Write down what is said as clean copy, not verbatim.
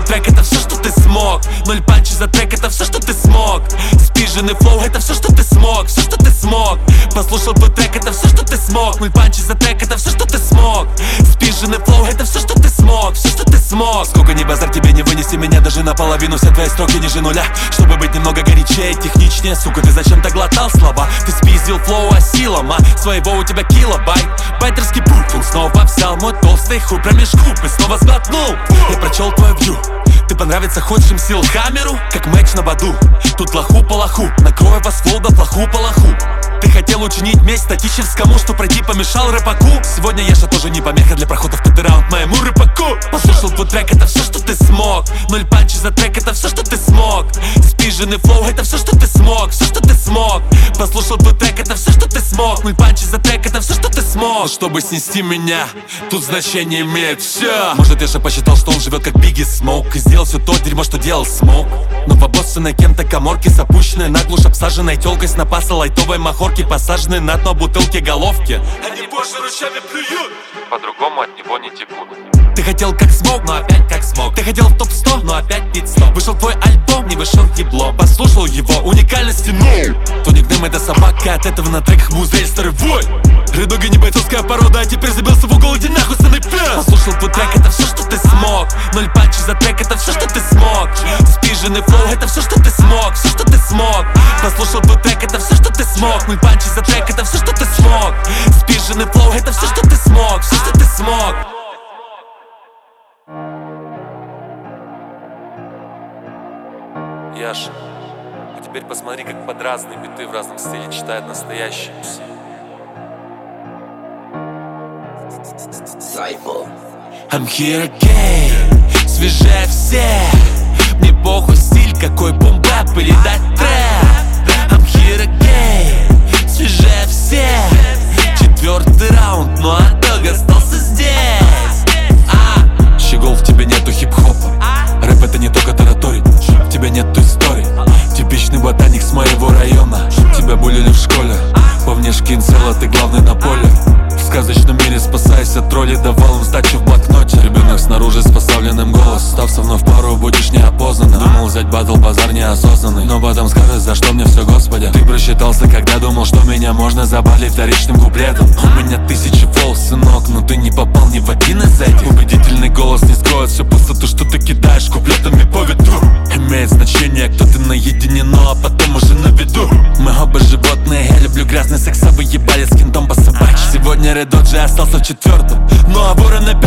трек, это все, что ты смог. 0 панчи за трек, это все, что ты смог. Спиженный флоу, это все, что ты смог. Все, что ты смог. Послушал твой трек, это все, что ты смог. 0 панчи за трек, это все, что ты смог. Спиженный флоу, это все, что ты смог. Все, что ты смог. Сколько ни базар, тебе не вынести меня даже наполовину. Все твои строки ниже нуля, чтобы быть немного горячее, техничнее. Сука, ты зачем-то глотал слова? Ты спиздил флоу осилом, своего у тебя килобайт. Байтерский путь, он снова взял мой толстый хуй промеж губ и снова сглотнул. Я прочел твою вью. Ты понравится худшим сил хамеру, как матч на баду. Тут лоху по лоху, накрою вас флоу да плоху по лоху. Ты хотел учинить месть статическому, что пройти помешал рэпаку. Сегодня Яша тоже не помеха для прохода в пятый раунд моему рэпаку. Послушал твой трек, это все, что ты смог. 0 панчи за трек, это все, что ты смог. Спиженный флоу, это все, что ты смог. Все, что ты смог. Послушал твой трек, это все, что ты смог. 0 панчи за трек, это все, что ты смог. Но чтобы снести меня, тут значение имеет все. Может, Яша посчитал, что он живет как Бигги Смоук и сделал все то дерьмо, что делал Смоук. Но в обоссанной кем-то каморке, запущенной наглушь, обсаженной телкой с напаса лайтовой махорки, посаженной на дно бутылки головки. Они позже ручьями плюют, по-другому от него не текут. Ты хотел как Смоук, но опять как Смоук. Ты хотел в топ-100, но опять пит-стоп. Вышел твой альбом, не вышел ебло. Послушал его, уникальности ноль. Твой никнейм это собака, от этого на треках музей старый вой. Рядога не бойцовская порода, а теперь забился в угол, иди нахуй, станный пес. Послушал твой трек, это все, что ты смог. 0 панчи за трек, это все, что ты смог. Спиженный флоу, это все, что ты смог. Все, что ты смог. Послушал твой трек, это все, что ты смог. 0 панчи за трек, это все, что ты смог. Спиженный флоу, это все, что ты смог. Все, что ты смог. Яша, а теперь посмотри, как под разные биты в разном стиле читают настоящие MC. I'm here again, свежее всех. Мне похуй стиль, какой бум-бэп или дать трэп. I'm here again, свежее всех. 4-й раунд, но отдог остался здесь. Щегол, в тебе нету хип-хопа. Рэп это не только тараторить, в тебе нету истории. Типичный ботаник с моего района. Тебя булили в школе, по внешке инцела ты главный на поле. В сказочном мире, спасаясь от троллей, давал им сдачу в блокноте. Ребенок снаружи с поставленным голосом, став со мной в пару, будешь неопознанным. Думал взять батл, базар неосознанный, но потом скажешь, за что мне все, Господи. Ты просчитался, когда думал, что меня можно забавлять вторичным куплетом. У меня 1000 флоу, сынок, но ты не попал ни в один из этих. Убедительный голос не скроет всю пустоту, что ты кидаешь куплетами по ветру. Имеет значение, кто ты наедине, ну а потом уже на виду. Мы оба животные, я люблю грязный секс, а вы ебали с кентом по собачьи. Сегодня Red Dot же остался в 4-м, ну а ворон опять